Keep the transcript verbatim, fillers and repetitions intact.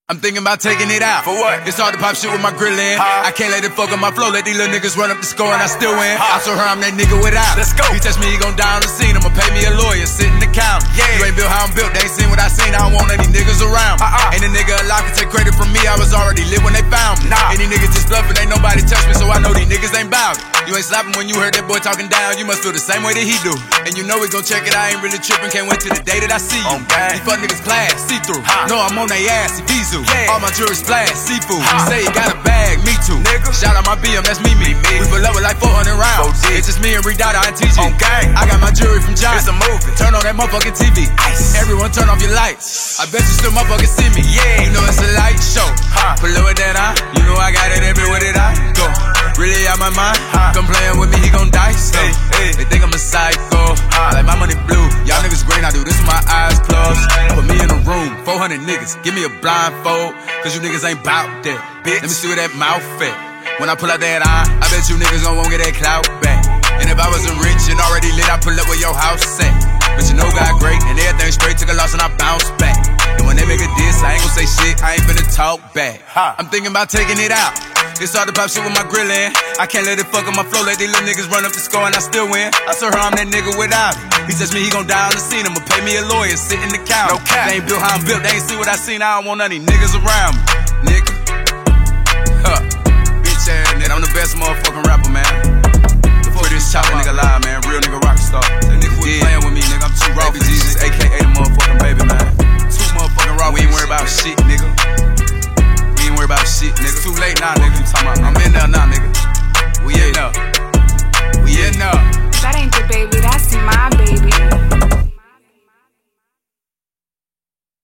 I'm thinking about taking it out. For what? It's hard to pop shit with my grill in. Huh? I can't let it fuck up my flow. Let these little niggas run up the score and I still win. Huh? I saw her, I'm that nigga without. Let's go. He touch me, he gon' die on the scene. I'ma pay me a lawyer, sit in the counter. Yeah. You ain't built how I'm built, they ain't seen what I seen. I don't want any niggas around me. Uh-uh. Ain't a nigga alive can take credit from me. I was already lit when they found me. Nah. Any niggas just bluffing, ain't nobody touch me, so I know these niggas ain't bout it. You ain't slapping when you heard that boy talking down. You must feel the same way that he do. And you know we gon' check it, I ain't really tripping. Can't wait till the day that I see you. Okay. These fuck niggas class, see-through. Huh. No, I'm on they ass, see Vizu. Yeah. All my jewelry splash, seafood. Huh. Say he got a bag, me too. Nigga. Shout out my B M, that's me, me. me. We pull up with like four hundred rounds. four D. It's just me and Redada and T G. Okay. I got my jewelry from John. It's a movie. Turn on that motherfucking T V. Ice. Everyone turn off your lights. I bet you still motherfucking see me. Yeah. You know it's a light show. Huh. Pull up with that eye. You know I got it everywhere that I go. Really out my mind. Huh. Come playing with me, he gon' dice. So. Hey, hey. They think I'm a psycho. Huh. Like my money blue. Y'all niggas green, I do this with my eyes closed. Put me in a room, four hundred niggas. Give me a blindfold, cause you niggas ain't bout that. Bitch. Let me see where that mouth at. When I pull out that eye, I bet you niggas gon' won't get that clout back. And if I wasn't rich and already lit, I'd pull up where your house at. But you know God great, and everything straight, took a loss and I bounce back. And when they make a diss, I ain't gon' say shit, I ain't finna talk back. Huh. I'm thinking about taking it out. It's hard to pop shit with my grill in. I can't let it fuck up my flow, let these little niggas run up the score and I still win. I saw her, I'm that nigga without it. He touch me, he gon' die on the scene. I'ma pay me a lawyer, sit in the counter. No cap. They ain't built how I'm built, they ain't see what I seen. I don't want none of these niggas around me, nigga. Huh. Bitch ass nigga, I'm the best motherfucking rapper, man. Before this chopper nigga live, man, real nigga rock star. That nigga was playing with me, nigga. I'm too raw for Jesus, aka the motherfucking baby, man. Too motherfucking raw, we ain't worried about shit, nigga. We ain't worried about shit, nigga. Too late now, nigga. I'm in there now.